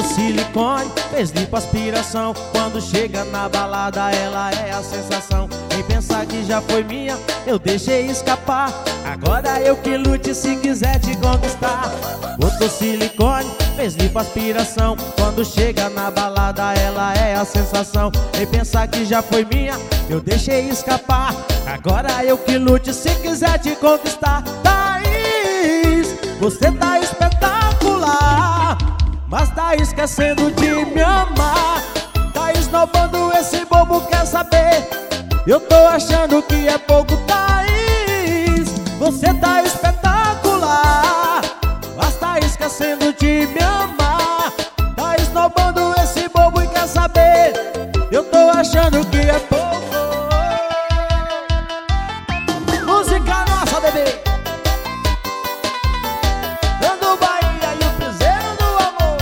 silicone, fez lipoaspiração. Quando chega na balada ela é a sensação. Em pensar que já foi minha, eu deixei escapar. Agora eu que lute se quiser te conquistar. Botou silicone, fez lipoaspiração. Quando chega na balada ela é a sensação. Em pensar que já foi minha, eu deixei escapar. Agora eu que lute se quiser te conquistar. Thaís, você tá espetacular, mas tá esquecendo de me amar. Tá esnobando esse bobo, quer saber? Eu tô achando que é pouco. Thaís, você tá espetacular, mas tá esquecendo de me amar. Tá esnobando esse bobo e quer saber? Eu tô achando que é pouco. Música nossa, bebê. Dando Bahia e o piseiro do amor.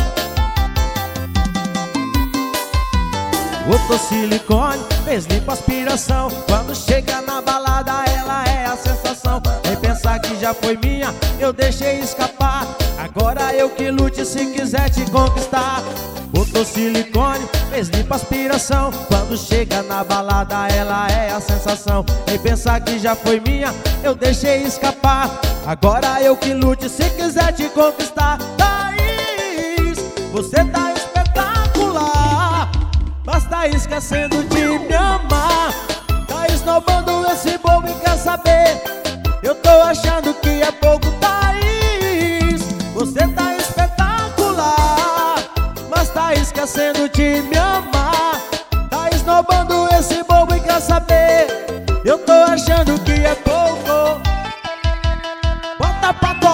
Botou silicone, fez lipoaspiração. Quando chega na balada ela é a sensação. Nem pensar que já foi minha, eu deixei escapar. Agora eu que lute se quiser te conquistar. Botou silicone, fez lipoaspiração. Quando chega na balada ela é a sensação. Nem pensar que já foi minha, eu deixei escapar. Agora eu que lute se quiser te conquistar. Thaís, você tá espetacular, mas tá esquecendo de me amar. Tá esnobando esse bobo e quer saber? Eu tô achando que é pouco. Thaís, você tá espetacular, mas tá esquecendo de me amar. Tá esnobando esse bobo e quer saber? Eu tô achando que é pouco. Bota pra tocar.